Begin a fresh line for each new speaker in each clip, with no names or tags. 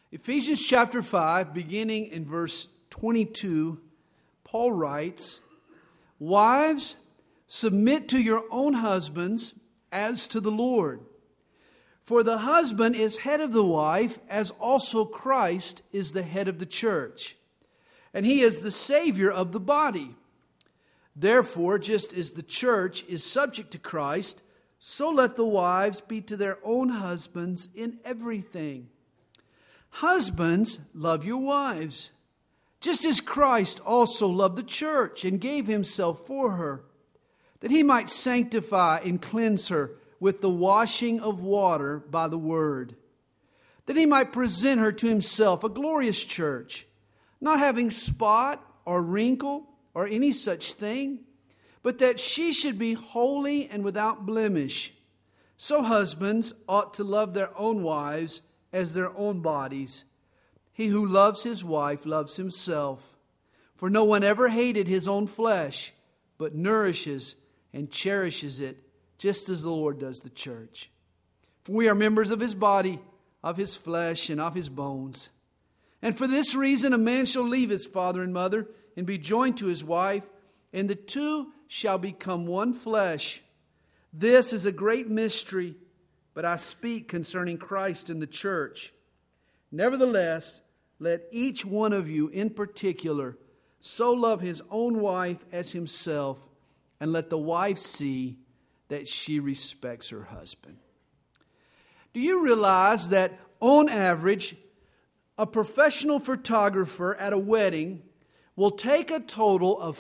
Ephesians chapter 5, beginning in verse 22, Paul writes, "Wives, submit to your own husbands as to the Lord. For the husband is head of the wife, as also Christ is the head of the church. And he is the Savior of the body. Therefore, just as the church is subject to Christ, so let the wives be to their own husbands in everything. Husbands, love your wives, just as Christ also loved the church and gave himself for her, that he might sanctify and cleanse her with the washing of water by the word, that he might present her to himself a glorious church, not having spot or wrinkle or any such thing, but that she should be holy and without blemish. So husbands ought to love their own wives as their own bodies. He who loves his wife loves himself. For no one ever hated his own flesh, but nourishes and cherishes it, just as the Lord does the church. For we are members of his body, of his flesh, and of his bones. And for this reason a man shall leave his father and mother, and be joined to his wife, and the two shall become one flesh. This is a great mystery, but I speak concerning Christ and the church. Nevertheless, let each one of you in particular so love his own wife as himself, and let the wife see that she respects her husband." Do you realize that on average, a professional photographer at a wedding will take a total of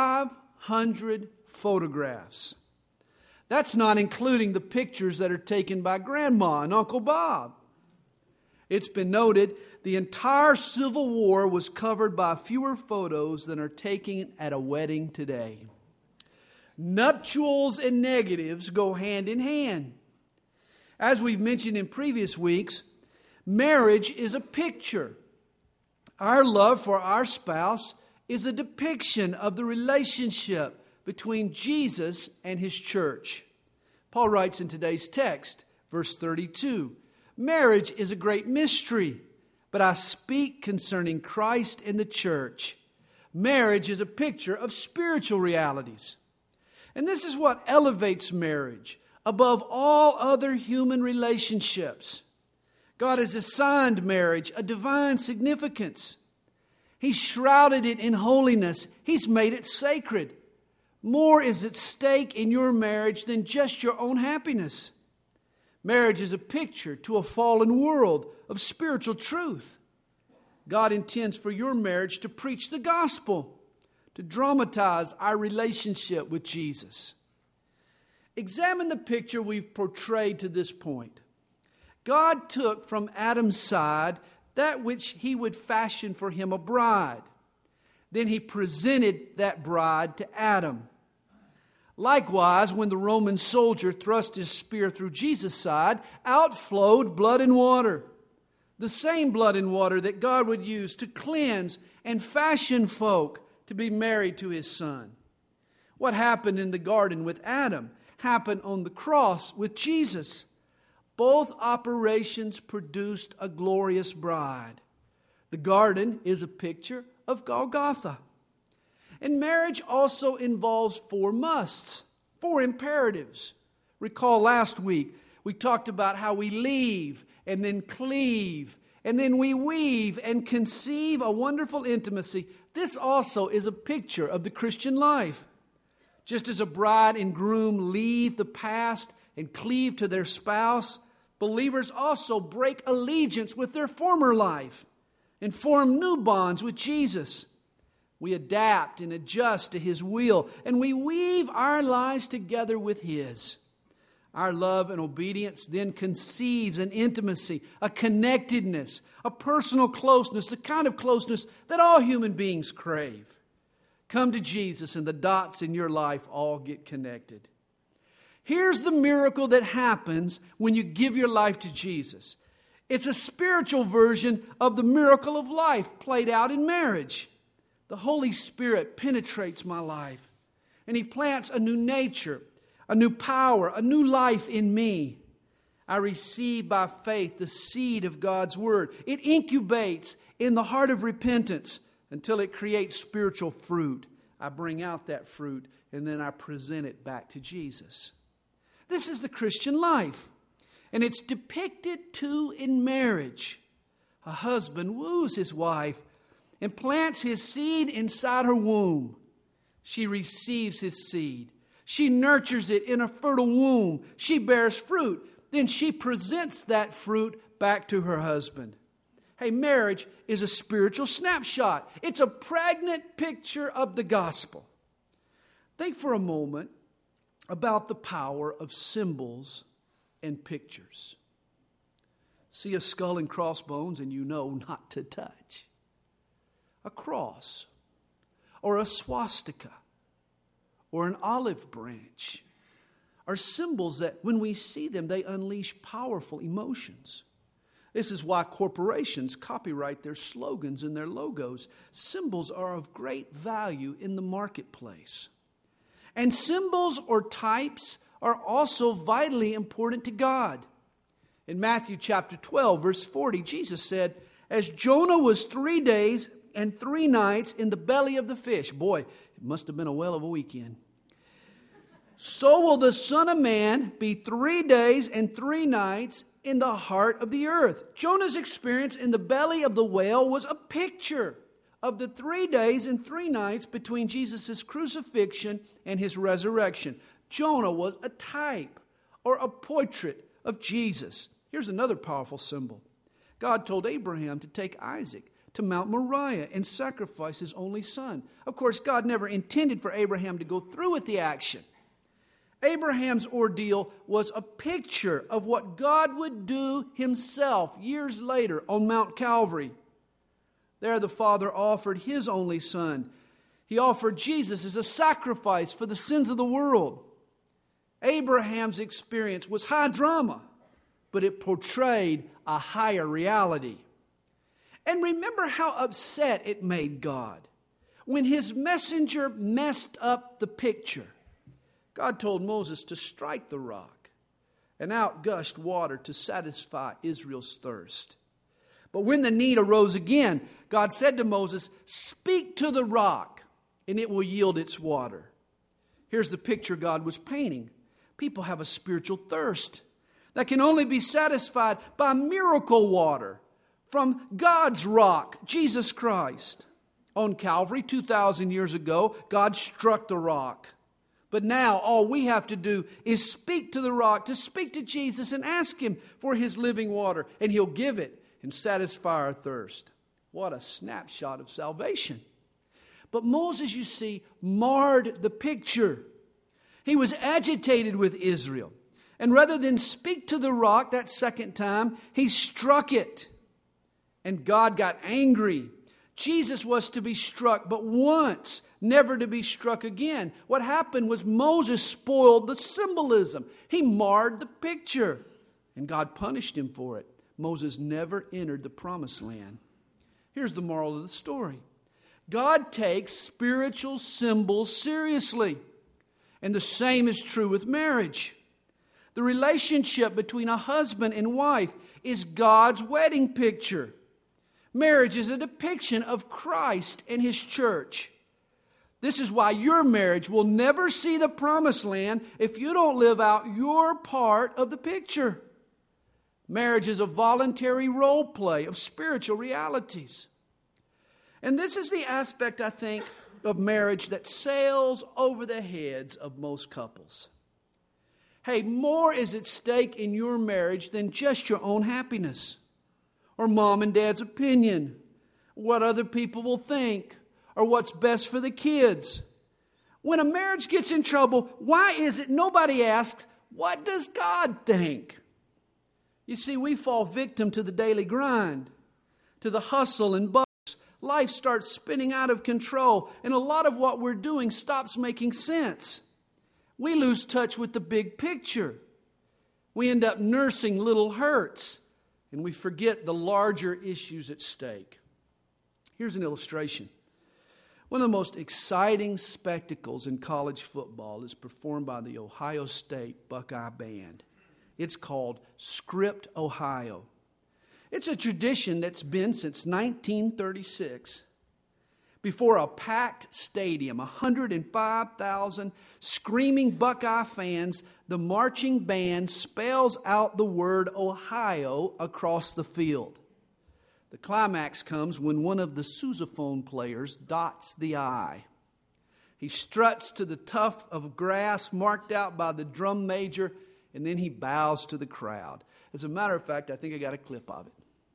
500 photographs? That's not including the pictures that are taken by Grandma and Uncle Bob. It's been noted the entire Civil War was covered by fewer photos than are taken at a wedding today. Nuptials and negatives go hand in hand. As we've mentioned in previous weeks, marriage is a picture. Our love for our spouse is a depiction of the relationship between Jesus and his church. Paul writes in today's text, verse 32, "Marriage is a great mystery, but I speak concerning Christ and the church." Marriage is a picture of spiritual realities. And this is what elevates marriage above all other human relationships. God has assigned marriage a divine significance. He's shrouded it in holiness. He's made it sacred. More is at stake in your marriage than just your own happiness. Marriage is a picture to a fallen world of spiritual truth. God intends for your marriage to preach the gospel, to dramatize our relationship with Jesus. Examine the picture we've portrayed to this point. God took from Adam's side that which he would fashion for him a bride. Then he presented that bride to Adam. Likewise, when the Roman soldier thrust his spear through Jesus' side, out flowed blood and water. The same blood and water that God would use to cleanse and fashion folk to be married to his Son. What happened in the garden with Adam happened on the cross with Jesus. Both operations produced a glorious bride. The garden is a picture of Golgotha. And marriage also involves 4 musts, 4 imperatives. Recall last week we talked about how we leave and then cleave, and then we weave and conceive a wonderful intimacy. This also is a picture of the Christian life. Just as a bride and groom leave the past and cleave to their spouse, believers also break allegiance with their former life and form new bonds with Jesus. We adapt and adjust to his will, and we weave our lives together with his. Our love and obedience then conceives an intimacy, a connectedness, a personal closeness, the kind of closeness that all human beings crave. Come to Jesus and the dots in your life all get connected. Here's the miracle that happens when you give your life to Jesus. It's a spiritual version of the miracle of life played out in marriage. The Holy Spirit penetrates my life, and he plants a new nature, a new power, a new life in me. I receive by faith the seed of God's Word. It incubates in the heart of repentance until it creates spiritual fruit. I bring out that fruit and then I present it back to Jesus. This is the Christian life. And it's depicted too in marriage. A husband woos his wife and plants his seed inside her womb. She receives his seed. She nurtures it in a fertile womb. She bears fruit. Then she presents that fruit back to her husband. Hey, marriage is a spiritual snapshot. It's a pregnant picture of the gospel. Think for a moment about the power of symbols and pictures. See a skull and crossbones and you know not to touch. A cross or a swastika or an olive branch are symbols that when we see them, they unleash powerful emotions. This is why corporations copyright their slogans and their logos. Symbols are of great value in the marketplace. And symbols or types are also vitally important to God. In Matthew chapter 12, verse 40, Jesus said, as Jonah was 3 days and 3 nights in the belly of the fish. Boy, it must have been a whale of a weekend. So will the Son of Man be 3 days and 3 nights in the heart of the earth. Jonah's experience in the belly of the whale was a picture of the 3 days and 3 nights between Jesus' crucifixion and his resurrection. Jonah was a type or a portrait of Jesus. Here's another powerful symbol. God told Abraham to take Isaac to Mount Moriah and sacrifice his only son. Of course, God never intended for Abraham to go through with the action. Abraham's ordeal was a picture of what God would do himself years later on Mount Calvary. There the Father offered his only son. He offered Jesus as a sacrifice for the sins of the world. Abraham's experience was high drama, but it portrayed a higher reality. And remember how upset it made God when his messenger messed up the picture. God told Moses to strike the rock, and out gushed water to satisfy Israel's thirst. But when the need arose again, God said to Moses, speak to the rock, and it will yield its water. Here's the picture God was painting. People have a spiritual thirst that can only be satisfied by miracle water from God's rock, Jesus Christ. On Calvary, 2,000 years ago, God struck the rock. But now all we have to do is speak to the rock, to speak to Jesus and ask him for his living water, and he'll give it and satisfy our thirst. What a snapshot of salvation. But Moses, you see, marred the picture. He was agitated with Israel. And rather than speak to the rock that second time, he struck it. And God got angry. Jesus was to be struck but once, never to be struck again. What happened was Moses spoiled the symbolism. He marred the picture. And God punished him for it. Moses never entered the promised land. Here's the moral of the story. God takes spiritual symbols seriously. And the same is true with marriage. The relationship between a husband and wife is God's wedding picture. Marriage is a depiction of Christ and his church. This is why your marriage will never see the promised land if you don't live out your part of the picture. Marriage is a voluntary role play of spiritual realities. And this is the aspect, I think, of marriage that sails over the heads of most couples. Hey, more is at stake in your marriage than just your own happiness, or mom and dad's opinion, what other people will think, or what's best for the kids. When a marriage gets in trouble, why is it nobody asks, what does God think? You see, we fall victim to the daily grind, to the hustle and bustle. Life starts spinning out of control, and a lot of what we're doing stops making sense. We lose touch with the big picture. We end up nursing little hurts, and we forget the larger issues at stake. Here's an illustration. One of the most exciting spectacles in college football is performed by the Ohio State Buckeye Band. It's called Script, Ohio. It's a tradition that's been since 1936. Before a packed stadium, 105,000 screaming Buckeye fans, the marching band spells out the word Ohio across the field. The climax comes when one of the sousaphone players dots the I. He struts to the tuft of grass marked out by the drum major, and then he bows to the crowd. As a matter of fact, I think I got a clip of it.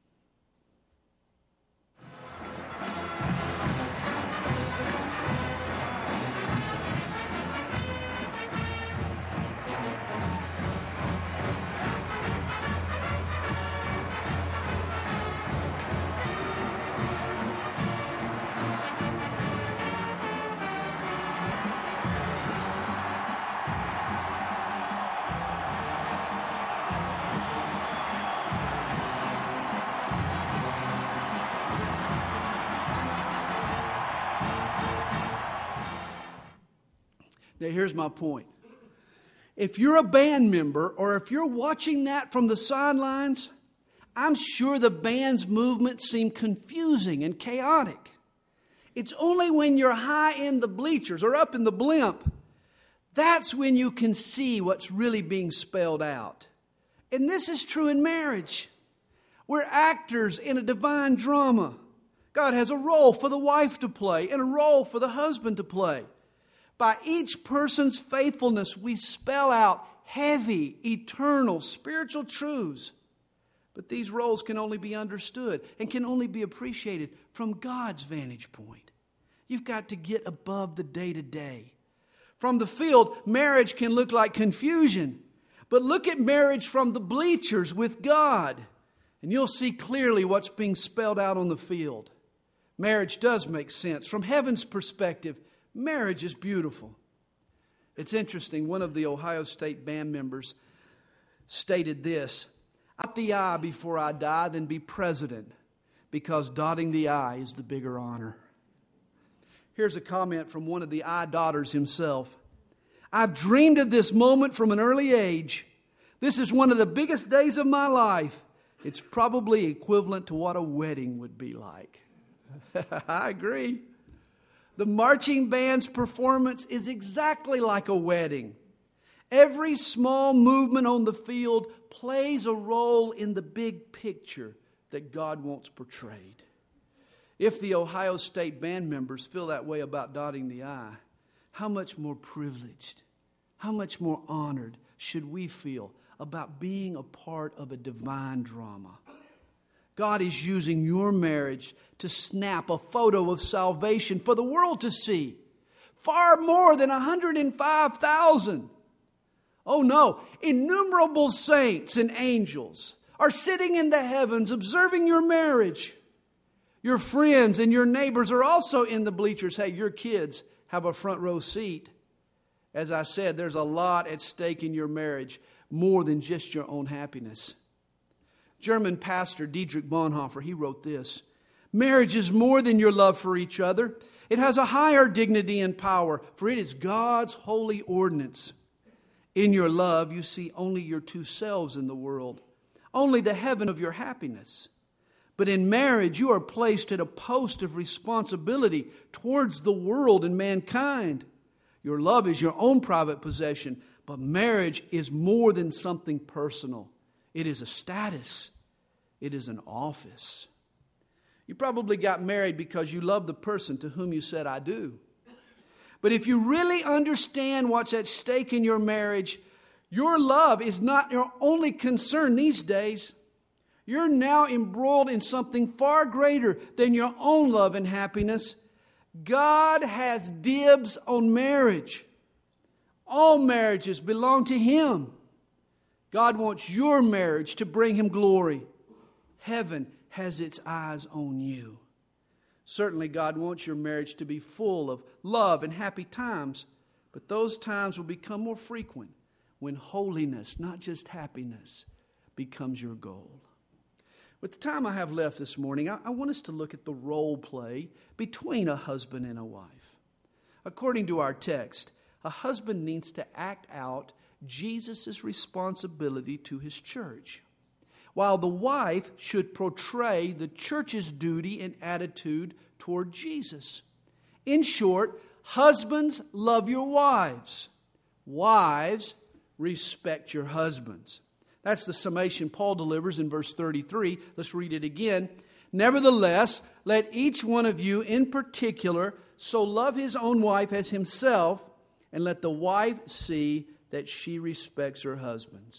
Now, here's my point. If you're a band member or if you're watching that from the sidelines, I'm sure the band's movements seem confusing and chaotic. It's only when you're high in the bleachers or up in the blimp, that's when you can see what's really being spelled out. And this is true in marriage. We're actors in a divine drama. God has a role for the wife to play and a role for the husband to play. By each person's faithfulness, we spell out heavy, eternal, spiritual truths. But these roles can only be understood and can only be appreciated from God's vantage point. You've got to get above the day-to-day. From the field, marriage can look like confusion. But look at marriage from the bleachers with God, and you'll see clearly what's being spelled out on the field. Marriage does make sense. From heaven's perspective, marriage is beautiful. It's interesting. One of the Ohio State band members stated this: "Dot the I before I die, then be president, because dotting the I is the bigger honor." Here's a comment from one of the I dotters himself. "I've dreamed of this moment from an early age. This is one of the biggest days of my life. It's probably equivalent to what a wedding would be like." I agree. The marching band's performance is exactly like a wedding. Every small movement on the field plays a role in the big picture that God wants portrayed. If the Ohio State band members feel that way about dotting the I, how much more privileged, how much more honored should we feel about being a part of a divine drama? God is using your marriage to snap a photo of salvation for the world to see. Far more than 105,000. Oh no, innumerable saints and angels are sitting in the heavens observing your marriage. Your friends and your neighbors are also in the bleachers. Hey, your kids have a front row seat. As I said, there's a lot at stake in your marriage, more than just your own happiness. German pastor Dietrich Bonhoeffer, he wrote this: "Marriage is more than your love for each other. It has a higher dignity and power, for it is God's holy ordinance. In your love, you see only your two selves in the world, only the heaven of your happiness. But in marriage, you are placed at a post of responsibility towards the world and mankind. Your love is your own private possession, but marriage is more than something personal. It is a status. It is an office." You probably got married because you love the person to whom you said, "I do." But if you really understand what's at stake in your marriage, your love is not your only concern these days. You're now embroiled in something far greater than your own love and happiness. God has dibs on marriage. All marriages belong to Him. God wants your marriage to bring Him glory. Heaven has its eyes on you. Certainly, God wants your marriage to be full of love and happy times, but those times will become more frequent when holiness, not just happiness, becomes your goal. With the time I have left this morning, I want us to look at the role play between a husband and a wife. According to our text, a husband needs to act out Jesus' responsibility to his church, while the wife should portray the church's duty and attitude toward Jesus. In short, husbands, love your wives. Wives, respect your husbands. That's the summation Paul delivers in verse 33. Let's read it again. Nevertheless, let each one of you in particular so love his own wife as himself, and let the wife see that she respects her husbands.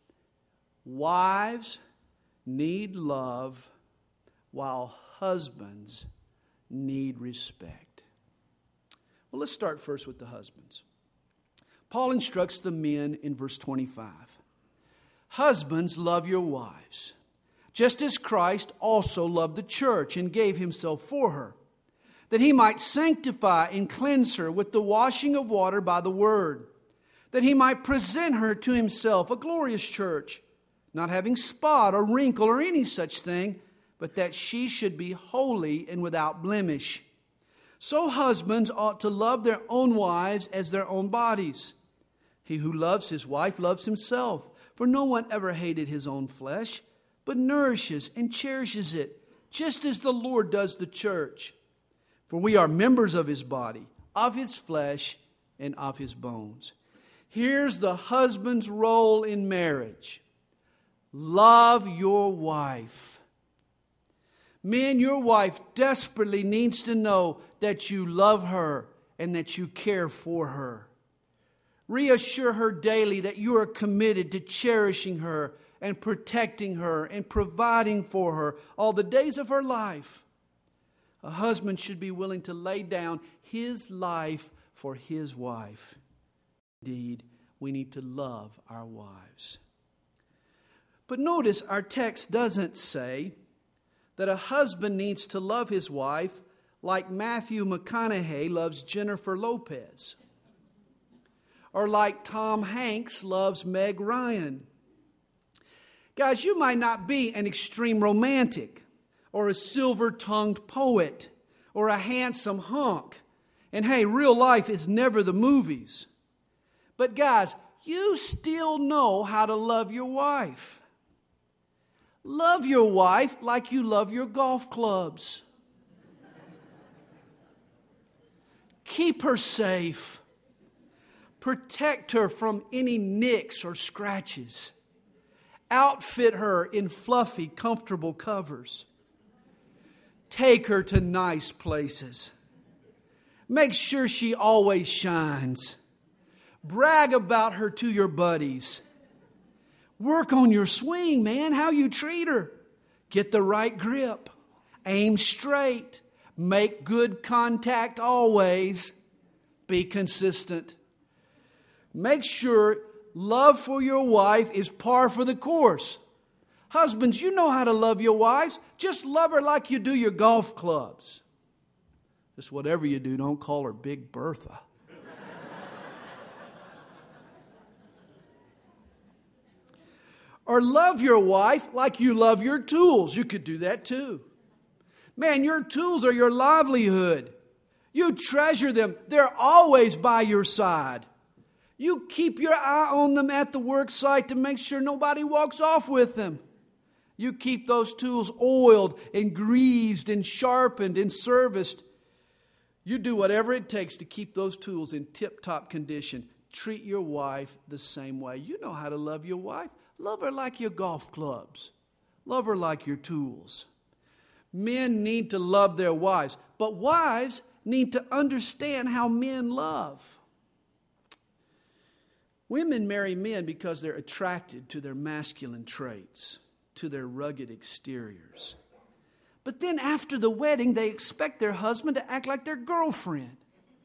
Wives need love, while husbands need respect. Well, let's start first with the husbands. Paul instructs the men in verse 25. Husbands, love your wives, just as Christ also loved the church and gave himself for her, that he might sanctify and cleanse her with the washing of water by the word, that he might present her to himself a glorious church, not having spot or wrinkle or any such thing, but that she should be holy and without blemish. So husbands ought to love their own wives as their own bodies. He who loves his wife loves himself, for no one ever hated his own flesh, but nourishes and cherishes it, just as the Lord does the church. For we are members of his body, of his flesh, and of his bones. Here's the husband's role in marriage. Love your wife. Men, your wife desperately needs to know that you love her and that you care for her. Reassure her daily that you are committed to cherishing her and protecting her and providing for her all the days of her life. A husband should be willing to lay down his life for his wife. Indeed, we need to love our wives. But notice our text doesn't say that a husband needs to love his wife like Matthew McConaughey loves Jennifer Lopez, or like Tom Hanks loves Meg Ryan. Guys, you might not be an extreme romantic or a silver-tongued poet or a handsome hunk. And hey, real life is never the movies. But guys, you still know how to love your wife. Love your wife like you love your golf clubs. Keep her safe. Protect her from any nicks or scratches. Outfit her in fluffy, comfortable covers. Take her to nice places. Make sure she always shines. Brag about her to your buddies. Work on your swing, man, how you treat her. Get the right grip. Aim straight. Make good contact always. Be consistent. Make sure love for your wife is par for the course. Husbands, you know how to love your wives. Just love her like you do your golf clubs. Just whatever you do, don't call her Big Bertha. Or love your wife like you love your tools. You could do that too. Man, your tools are your livelihood. You treasure them. They're always by your side. You keep your eye on them at the work site to make sure nobody walks off with them. You keep those tools oiled and greased and sharpened and serviced. You do whatever it takes to keep those tools in tip-top condition. Treat your wife the same way. You know how to love your wife. Love her like your golf clubs. Love her like your tools. Men need to love their wives, but wives need to understand how men love. Women marry men because they're attracted to their masculine traits, to their rugged exteriors. But then after the wedding, they expect their husband to act like their girlfriend.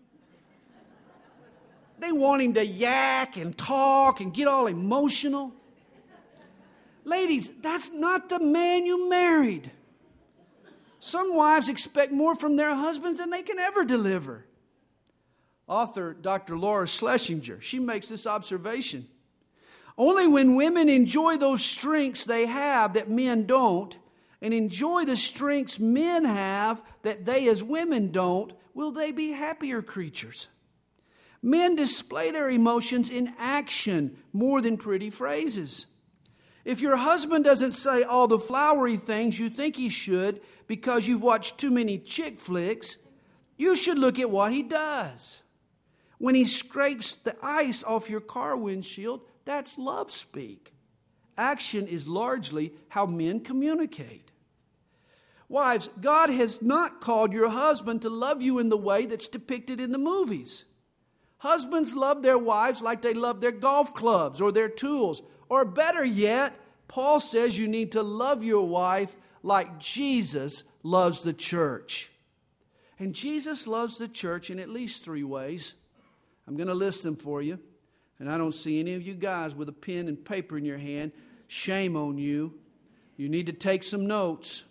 They want him to yak and talk and get all emotional. Ladies, that's not the man you married. Some wives expect more from their husbands than they can ever deliver. Author Dr. Laura Schlesinger, she makes this observation. Only when women enjoy those strengths they have that men don't, and enjoy the strengths men have that they as women don't, will they be happier creatures. Men display their emotions in action more than pretty phrases. If your husband doesn't say all the flowery things you think he should because you've watched too many chick flicks, you should look at what he does. When he scrapes the ice off your car windshield, that's love speak. Action is largely how men communicate. Wives, God has not called your husband to love you in the way that's depicted in the movies. Husbands love their wives like they love their golf clubs or their tools. Or better yet, Paul says you need to love your wife like Jesus loves the church. And Jesus loves the church in at least 3 ways. I'm going to list them for you. And I don't see any of you guys with a pen and paper in your hand. Shame on you. You need to take some notes.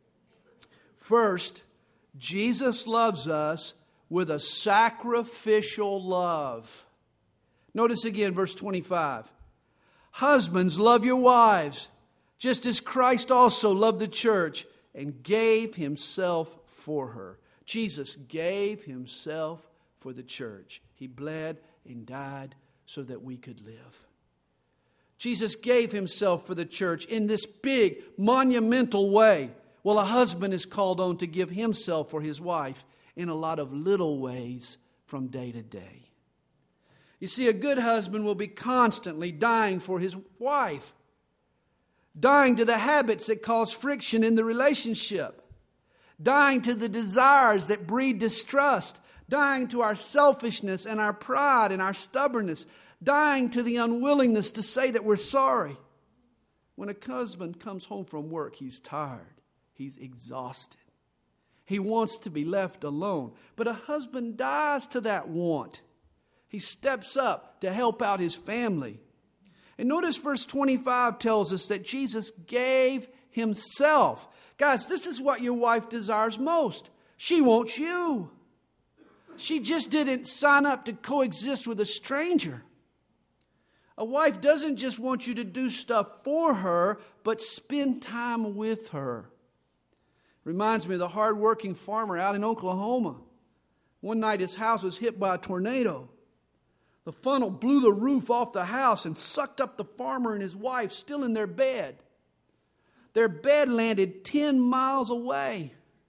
First, Jesus loves us with a sacrificial love. Notice again verse 25. Husbands, love your wives, just as Christ also loved the church and gave himself for her. Jesus gave himself for the church. He bled and died so that we could live. Jesus gave himself for the church in this big, monumental way. Well, a husband is called on to give himself for his wife in a lot of little ways from day to day. You see, a good husband will be constantly dying for his wife, dying to the habits that cause friction in the relationship, dying to the desires that breed distrust, dying to our selfishness and our pride and our stubbornness, dying to the unwillingness to say that we're sorry. When a husband comes home from work, he's tired, he's exhausted. He wants to be left alone. But a husband dies to that want. He steps up to help out his family. And notice verse 25 tells us that Jesus gave himself. Guys, this is what your wife desires most. She wants you. She just didn't sign up to coexist with a stranger. A wife doesn't just want you to do stuff for her, but spend time with her. Reminds me of the hard-working farmer out in Oklahoma. One night his house was hit by a tornado. The funnel blew the roof off the house and sucked up the farmer and his wife still in their bed. Their bed landed 10 miles away.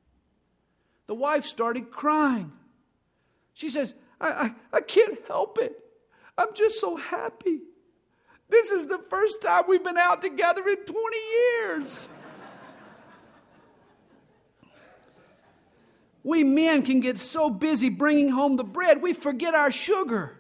The wife started crying. She says, I can't help it. I'm just so happy. This is the first time we've been out together in 20 years. We men can get so busy bringing home the bread, we forget our sugar.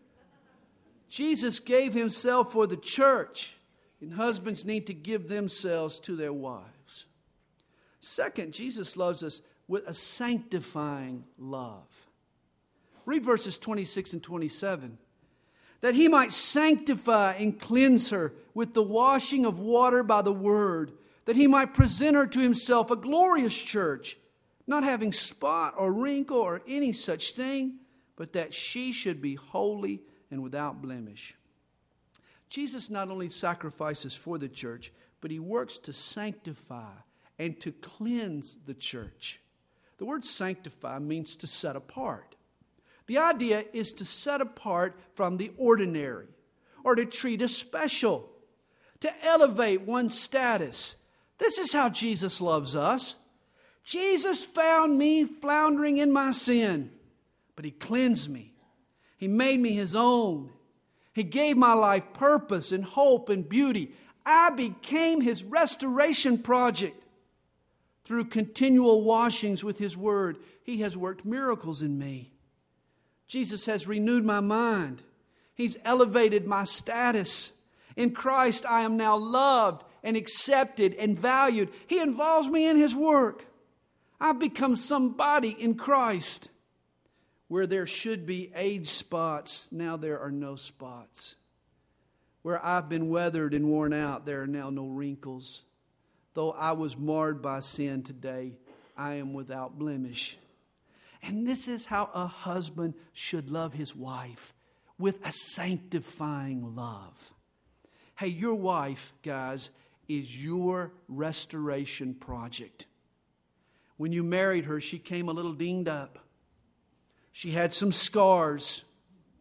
Jesus gave himself for the church, and husbands need to give themselves to their wives. Second, Jesus loves us with a sanctifying love. Read verses 26 and 27. That he might sanctify and cleanse her with the washing of water by the word, that he might present her to himself a glorious church, not having spot or wrinkle or any such thing, but that she should be holy and without blemish. Jesus not only sacrifices for the church, but he works to sanctify and to cleanse the church. The word sanctify means to set apart. The idea is to set apart from the ordinary, or to treat as special, to elevate one's status. This is how Jesus loves us. Jesus found me floundering in my sin, but he cleansed me. He made me his own. He gave my life purpose and hope and beauty. I became his restoration project. Through continual washings with his word, he has worked miracles in me. Jesus has renewed my mind. He's elevated my status. In Christ, I am now loved and accepted and valued. He involves me in his work. I've become somebody in Christ. Where there should be age spots, now there are no spots. Where I've been weathered and worn out, there are now no wrinkles. Though I was marred by sin today, I am without blemish. And this is how a husband should love his wife, with a sanctifying love. Hey, your wife, guys, is your restoration project. When you married her, she came a little dinged up. She had some scars.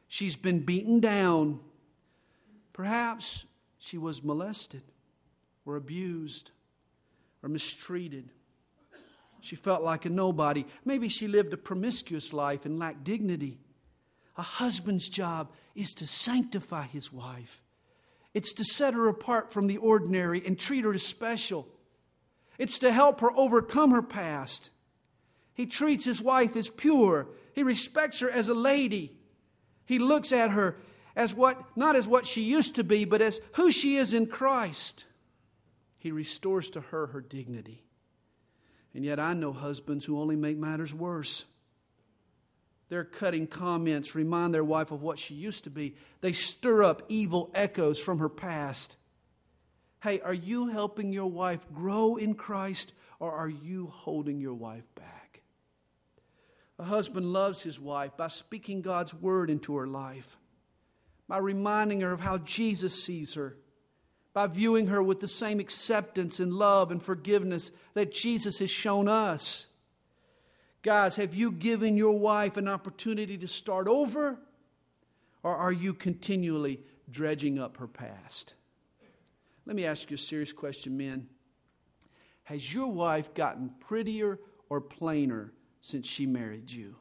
She's been beaten down. Perhaps she was molested or abused or mistreated. She felt like a nobody. Maybe she lived a promiscuous life and lacked dignity. A husband's job is to sanctify his wife. It's to set her apart from the ordinary and treat her as special. It's to help her overcome her past. He treats his wife as pure. He respects her as a lady. He looks at her as not as what she used to be, but as who she is in Christ. He restores to her her dignity. And yet I know husbands who only make matters worse. Their cutting comments remind their wife of what she used to be. They stir up evil echoes from her past. Hey, are you helping your wife grow in Christ, or are you holding your wife back? A husband loves his wife by speaking God's word into her life, by reminding her of how Jesus sees her, by viewing her with the same acceptance and love and forgiveness that Jesus has shown us. Guys, have you given your wife an opportunity to start over? Or are you continually dredging up her past? Let me ask you a serious question, men. Has your wife gotten prettier or plainer since she married you?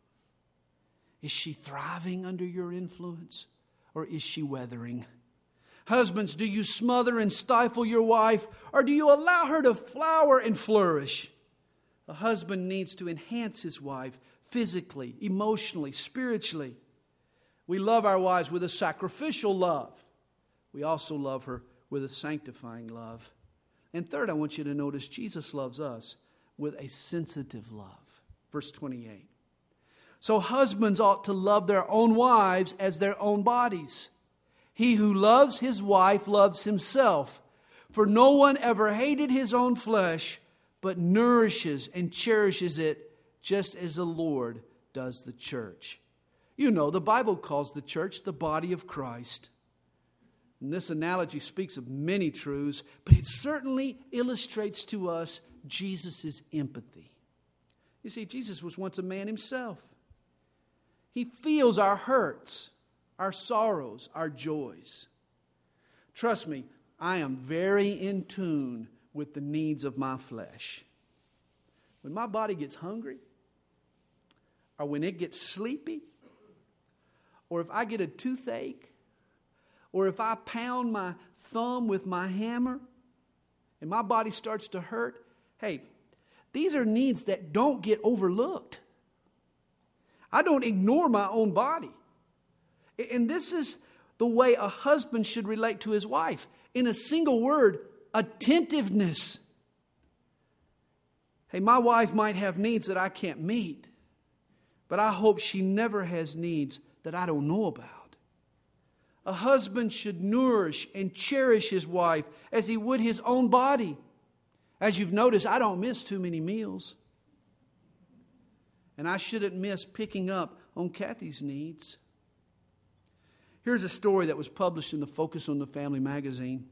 Is she thriving under your influence, or is she weathering? Husbands, do you smother and stifle your wife, or do you allow her to flower and flourish? A husband needs to enhance his wife physically, emotionally, spiritually. We love our wives with a sacrificial love. We also love her with a sanctifying love. And third, I want you to notice Jesus loves us with a sensitive love. Verse 28. So husbands ought to love their own wives as their own bodies. He who loves his wife loves himself. For no one ever hated his own flesh, but nourishes and cherishes it just as the Lord does the church. You know, the Bible calls the church the body of Christ. And this analogy speaks of many truths, but it certainly illustrates to us Jesus' empathy. You see, Jesus was once a man himself. He feels our hurts, our sorrows, our joys. Trust me, I am very in tune with the needs of my flesh. When my body gets hungry, or when it gets sleepy, or if I get a toothache, or if I pound my thumb with my hammer and my body starts to hurt, hey, these are needs that don't get overlooked. I don't ignore my own body. And this is the way a husband should relate to his wife. In a single word, attentiveness. Hey, my wife might have needs that I can't meet, but I hope she never has needs that I don't know about. A husband should nourish and cherish his wife as he would his own body. As you've noticed, I don't miss too many meals. And I shouldn't miss picking up on Kathy's needs. Here's a story that was published in the Focus on the Family magazine.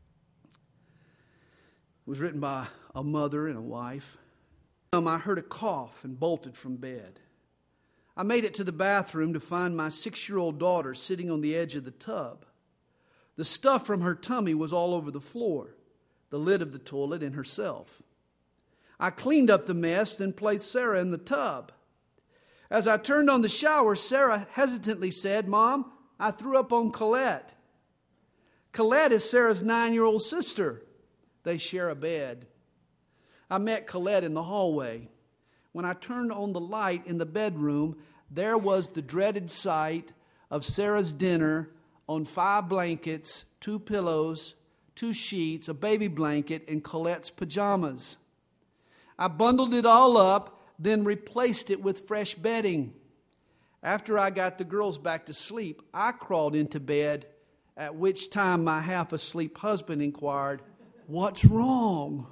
It was written by a mother and a wife. I heard a cough and bolted from bed. I made it to the bathroom to find my 6-year-old daughter sitting on the edge of the tub. The stuff from her tummy was all over the floor, the lid of the toilet, and herself. I cleaned up the mess, then placed Sarah in the tub. As I turned on the shower, Sarah hesitantly said, "Mom, I threw up on Colette." Colette is Sarah's 9-year-old sister. They share a bed. I met Colette in the hallway. When I turned on the light in the bedroom, there was the dreaded sight of Sarah's dinner on 5 blankets, 2 pillows, 2 sheets, a baby blanket, and Colette's pajamas. I bundled it all up, then replaced it with fresh bedding. After I got the girls back to sleep, I crawled into bed, at which time my half-asleep husband inquired, "What's wrong?"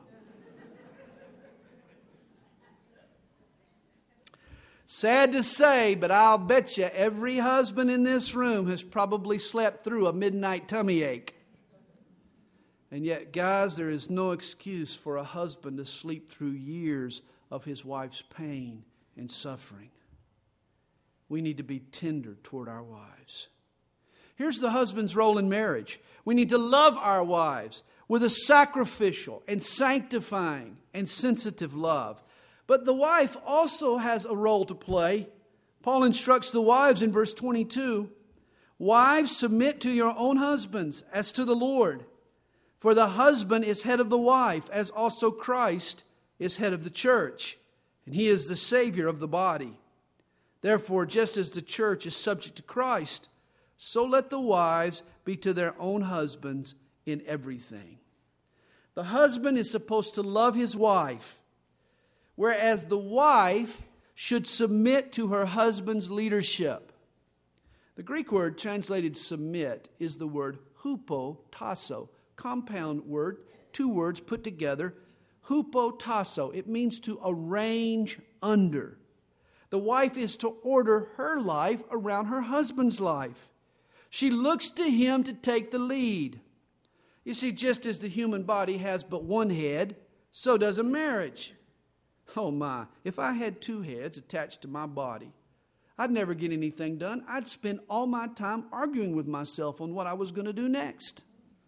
Sad to say, but I'll bet you every husband in this room has probably slept through a midnight tummy ache. And yet, guys, there is no excuse for a husband to sleep through years of his wife's pain and suffering. we need to be tender toward our wives. Here's the husband's role in marriage. We need to love our wives with a sacrificial and sanctifying and sensitive love. But the wife also has a role to play. Paul instructs the wives in verse 22, "Wives, submit to your own husbands as to the Lord. For the husband is head of the wife, as also Christ is head of the church, and he is the Savior of the body. Therefore, just as the church is subject to Christ, so let the wives be to their own husbands in everything." The husband is supposed to love his wife, whereas the wife should submit to her husband's leadership. The Greek word translated submit is the word hupotasso, compound word, two words put together, hupotasso. It means to arrange under. The wife is to order her life around her husband's life. She looks to him to take the lead. You see, just as the human body has but one head, so does a marriage. Oh my, if I had two heads attached to my body, I'd never get anything done. I'd spend all my time arguing with myself on what I was going to do next.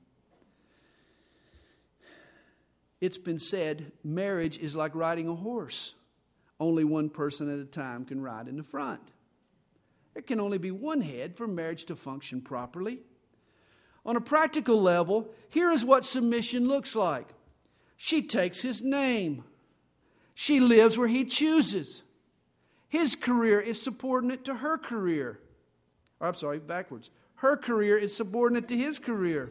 It's been said, marriage is like riding a horse. Only one person at a time can ride in the front. There can only be one head for marriage to function properly. On a practical level, here is what submission looks like. She takes his name. She lives where he chooses. His career is subordinate to her career. Backwards. Her career is subordinate to his career.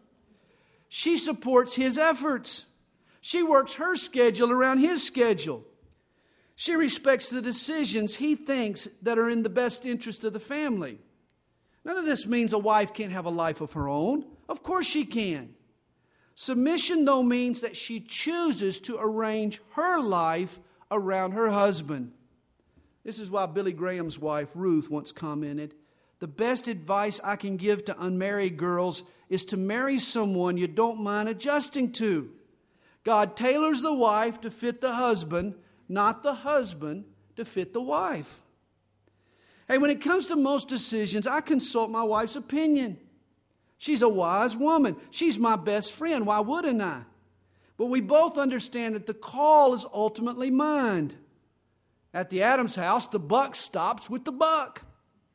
She supports his efforts. She works her schedule around his schedule. She respects the decisions he thinks that are in the best interest of the family. None of this means a wife can't have a life of her own. Of course she can. Submission, though, means that she chooses to arrange her life around her husband. This is why Billy Graham's wife, Ruth, once commented, "The best advice I can give to unmarried girls is to marry someone you don't mind adjusting to. God tailors the wife to fit the husband, not the husband to fit the wife." Hey, when it comes to most decisions, I consult my wife's opinion. She's a wise woman. She's my best friend. Why wouldn't I? But we both understand that the call is ultimately mine. At the Adams house, the buck stops with the buck.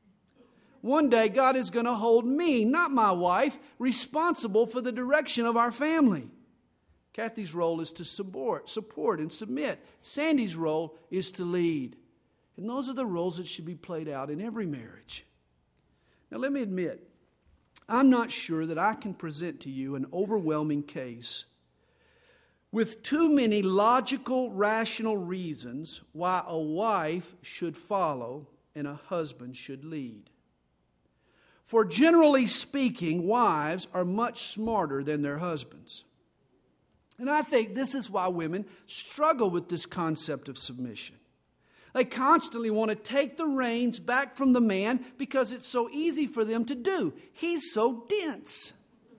One day, God is going to hold me, not my wife, responsible for the direction of our family. Kathy's role is to support and submit. Sandy's role is to lead. And those are the roles that should be played out in every marriage. Now, let me admit, I'm not sure that I can present to you an overwhelming case with too many logical, rational reasons why a wife should follow and a husband should lead. For generally speaking, wives are much smarter than their husbands. And I think this is why women struggle with this concept of submission. They constantly want to take the reins back from the man because it's so easy for them to do. He's so dense.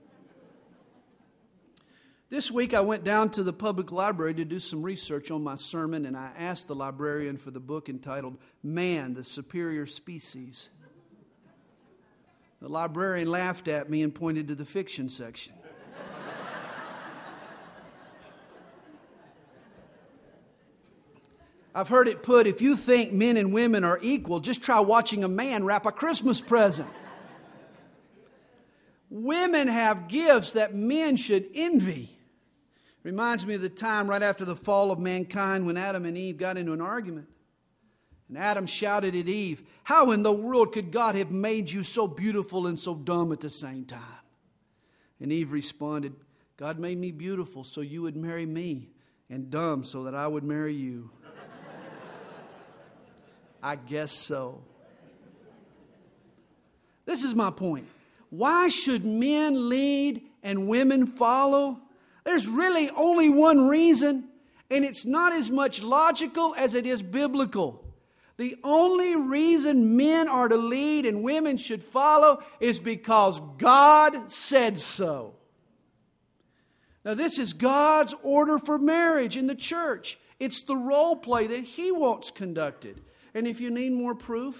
This week I went down to the public library to do some research on my sermon, and I asked the librarian for the book entitled Man, the Superior Species. The librarian laughed at me and pointed to the fiction section. I've heard it put, if you think men and women are equal, just try watching a man wrap a Christmas present. Women have gifts that men should envy. Reminds me of the time right after the fall of mankind when Adam and Eve got into an argument. And Adam shouted at Eve, "How in the world could God have made you so beautiful and so dumb at the same time?" And Eve responded, "God made me beautiful so you would marry me, and dumb so that I would marry you." I guess so. This is my point. Why should men lead and women follow? There's really only one reason, and it's not as much logical as it is biblical. The only reason men are to lead and women should follow is because God said so. Now, this is God's order for marriage in the church. It's the role play that He wants conducted. And if you need more proof,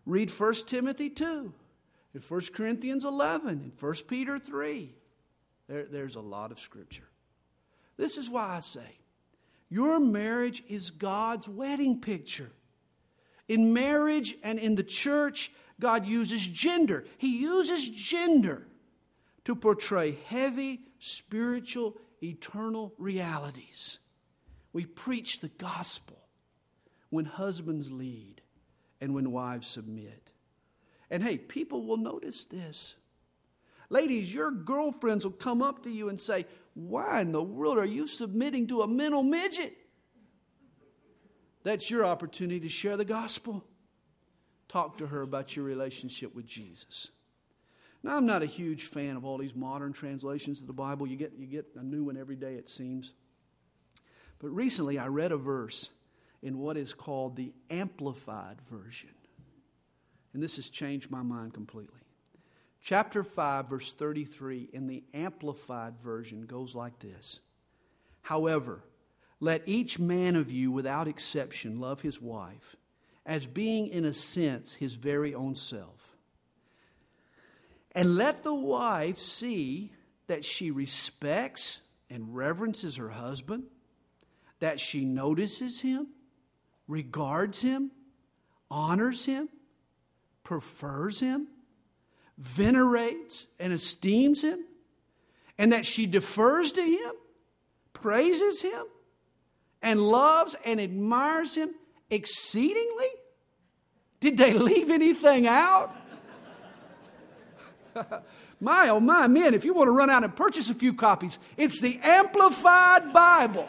Read 1 Timothy 2, and 1 Corinthians 11, and 1 Peter 3. There's a lot of Scripture. This is why I say, your marriage is God's wedding picture. In marriage and in the church, God uses gender. He uses gender to portray heavy, spiritual, eternal realities. We preach the gospel when husbands lead and when wives submit. And hey, people will notice this. Ladies, your girlfriends will come up to you and say, why in the world are you submitting to a mental midget? That's your opportunity to share the gospel. Talk to her about your relationship with Jesus. Now, I'm not a huge fan of all these modern translations of the Bible. You get a new one every day, it seems. But recently I read a verse in what is called the Amplified Version. And this has changed my mind completely. Chapter 5, verse 33 in the Amplified Version goes like this. However, let each man of you without exception love his wife as being in a sense his very own self. And let the wife see that she respects and reverences her husband, that she notices him, regards him, honors him, prefers him, venerates and esteems him, and that she defers to him, praises him, and loves and admires him exceedingly? Did they leave anything out? My, oh my, men, if you want to run out and purchase a few copies, it's the Amplified Bible.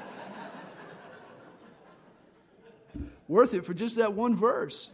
Worth it for just that one verse.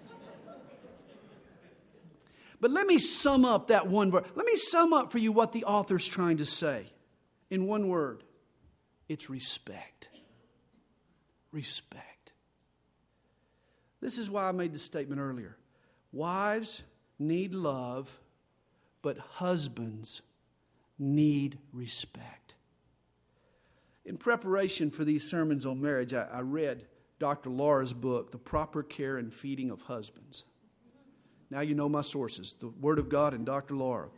But let me sum up that one verse. Let me sum up for you what the author's trying to say in one word. It's respect. Respect. This is why I made the statement earlier. Wives need love, but husbands need respect. In preparation for these sermons on marriage, I read Dr. Laura's book, The Proper Care and Feeding of Husbands. Now you know my sources, the Word of God and Dr. Laura.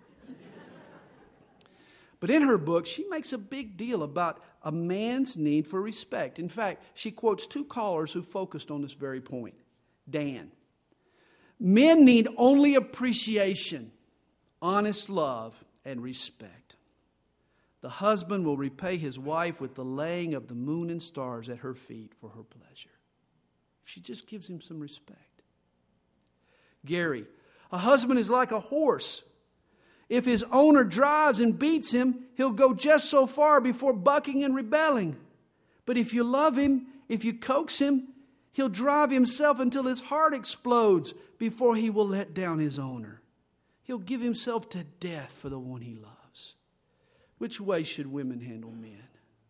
But in her book, she makes a big deal about a man's need for respect. In fact, she quotes two callers who focused on this very point. Dan. Men need only appreciation, honest love, and respect. The husband will repay his wife with the laying of the moon and stars at her feet for her pleasure. She just gives him some respect. Gary, a husband is like a horse. If his owner drives and beats him, he'll go just so far before bucking and rebelling. But if you love him, if you coax him, he'll drive himself until his heart explodes before he will let down his owner. He'll give himself to death for the one he loves. Which way should women handle men?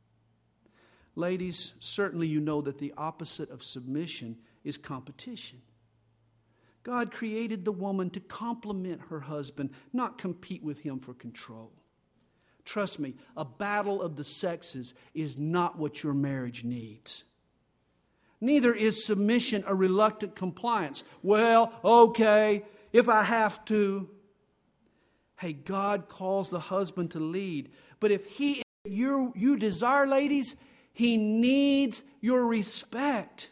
Ladies, certainly you know that the opposite of submission is competition. God created the woman to complement her husband, not compete with him for control. Trust me, a battle of the sexes is not what your marriage needs. Neither is submission a reluctant compliance. Well, okay, if I have to. Hey, God calls the husband to lead. But if you desire, ladies, he needs your respect.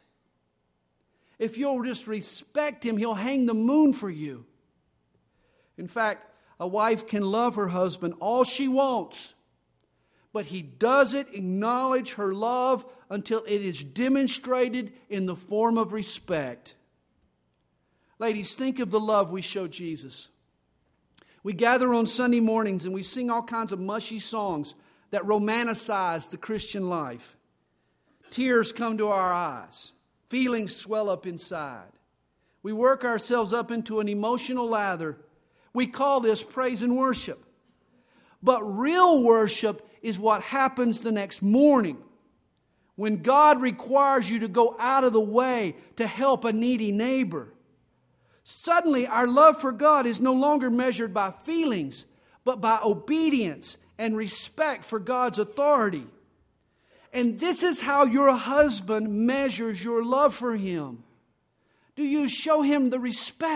If you'll just respect him, he'll hang the moon for you. In fact, a wife can love her husband all she wants, but he doesn't acknowledge her love until it is demonstrated in the form of respect. Ladies, think of the love we show Jesus. We gather on Sunday mornings and we sing all kinds of mushy songs that romanticize the Christian life. Tears come to our eyes. Feelings swell up inside. We work ourselves up into an emotional lather. We call this praise and worship. But real worship is what happens the next morning when God requires you to go out of the way to help a needy neighbor. Suddenly, our love for God is no longer measured by feelings, but by obedience and respect for God's authority. And this is how your husband measures your love for him. Do you show him the respect?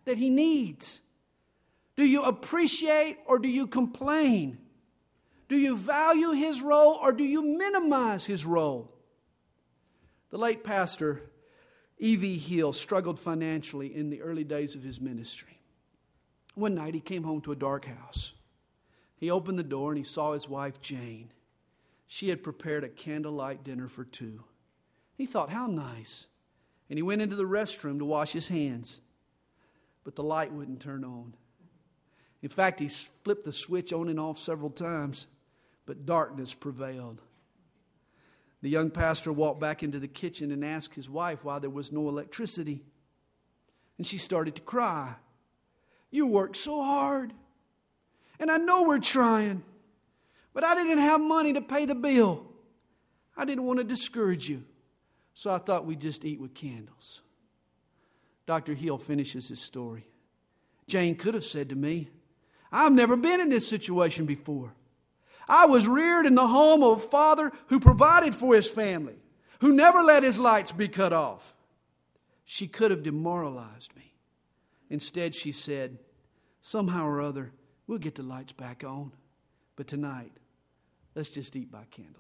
that he needs? Do you appreciate or do you complain? Do you value his role or do you minimize his role? The late pastor E.V. Hill struggled financially in the early days of his ministry. One night he came home to a dark house. He opened the door and he saw his wife Jane. She had prepared a candlelight dinner for two. He thought, how nice. And he went into the restroom to wash his hands. But the light wouldn't turn on. In fact, he flipped the switch on and off several times, but darkness prevailed. The young pastor walked back into the kitchen and asked his wife why there was no electricity. And she started to cry. You worked so hard. And I know we're trying. But I didn't have money to pay the bill. I didn't want to discourage you. So I thought we'd just eat with candles. Dr. Hill finishes his story. Jane could have said to me, I've never been in this situation before. I was reared in the home of a father who provided for his family, who never let his lights be cut off. She could have demoralized me. Instead, she said, somehow or other, we'll get the lights back on. But tonight, let's just eat by candlelight.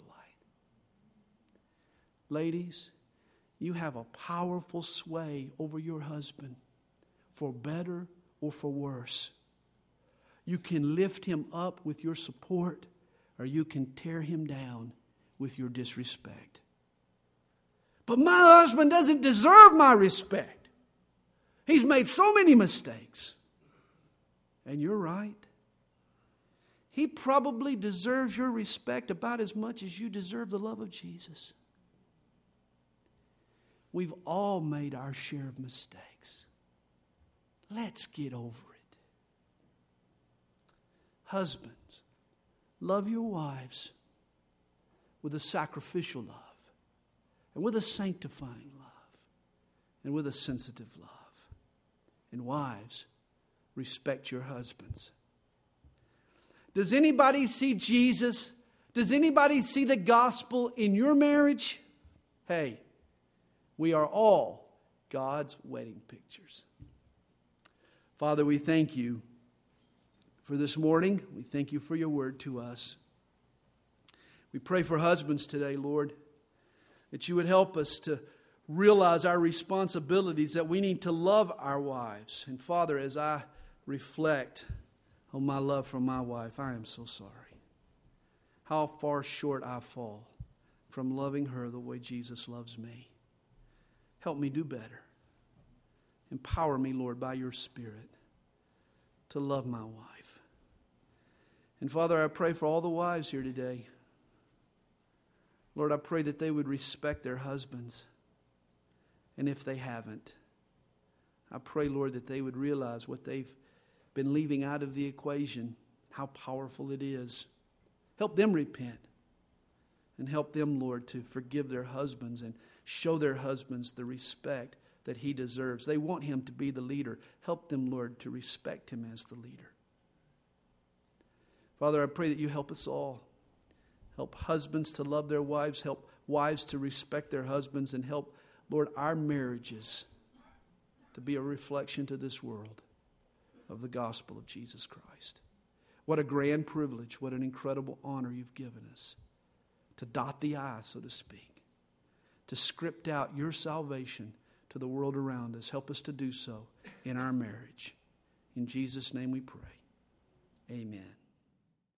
Ladies, you have a powerful sway over your husband, for better or for worse. You can lift him up with your support, or you can tear him down with your disrespect. But my husband doesn't deserve my respect. He's made so many mistakes. And you're right. He probably deserves your respect about as much as you deserve the love of Jesus. We've all made our share of mistakes. Let's get over it. Husbands, love your wives with a sacrificial love, and with a sanctifying love, and with a sensitive love. And wives, respect your husbands. Does anybody see Jesus? Does anybody see the gospel in your marriage? Hey, we are all God's wedding pictures. Father, we thank you for this morning. We thank you for your word to us. We pray for husbands today, Lord, that you would help us to realize our responsibilities, that we need to love our wives. And Father, as I reflect on my love for my wife, I am so sorry. How far short I fall from loving her the way Jesus loves me. Help me do better. Empower me, Lord, by your Spirit to love my wife. And Father, I pray for all the wives here today. Lord, I pray that they would respect their husbands. And if they haven't, I pray, Lord, that they would realize what they've been leaving out of the equation, how powerful it is. Help them repent. And help them, Lord, to forgive their husbands and show their husbands the respect that he deserves. They want him to be the leader. Help them, Lord, to respect him as the leader. Father, I pray that you help us all. Help husbands to love their wives. Help wives to respect their husbands. And help, Lord, our marriages to be a reflection to this world of the gospel of Jesus Christ. What a grand privilege. What an incredible honor you've given us to dot the I, so to speak, to script out your salvation to the world around us. Help us to do so in our marriage. In Jesus' name we pray. Amen.